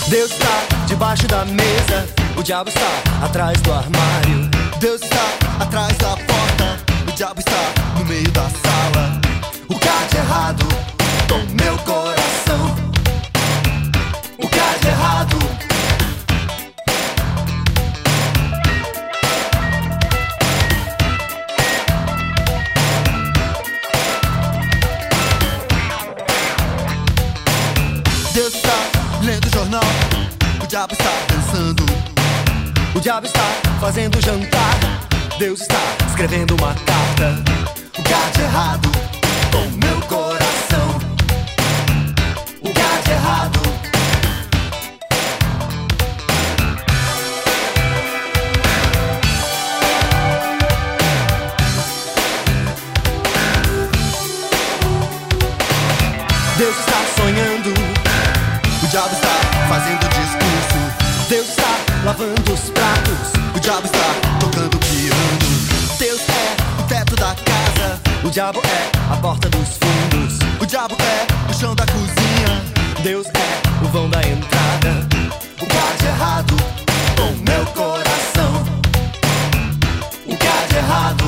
Deus está debaixo da mesa, o diabo está atrás do armário. Deus está atrás da porta, o diabo está no meio da sala. O que há de errado com meu coração? O que há de errado? Deus está lendo o jornal, o diabo está dançando. O diabo está fazendo jantar, Deus está escrevendo uma carta. O que há de errado com meu coração? O que há de errado? Deus está sonhando, o diabo está fazendo discurso. Deus está lavando os pratos, o diabo está tocando piano. Deus é o teto da casa, o diabo é a porta dos fundos. O diabo é o chão da cozinha, Deus é o vão da entrada. O que há de errado com meu coração? O que há de errado?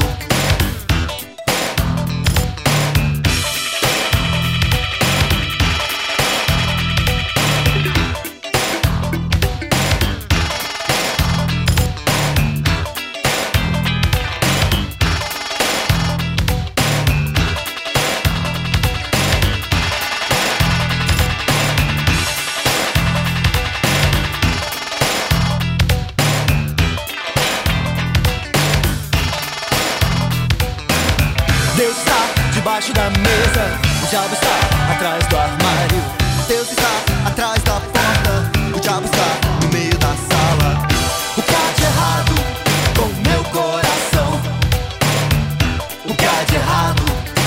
Deus está debaixo da mesa, o diabo está atrás do armário. Deus está atrás da porta, o diabo está no meio da sala. O que há de errado com meu coração? O que há de errado?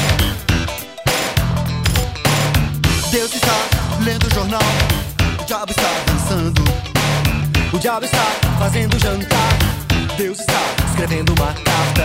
Deus está lendo o jornal, o diabo está dançando. O diabo está fazendo jantar, Deus está escrevendo uma carta.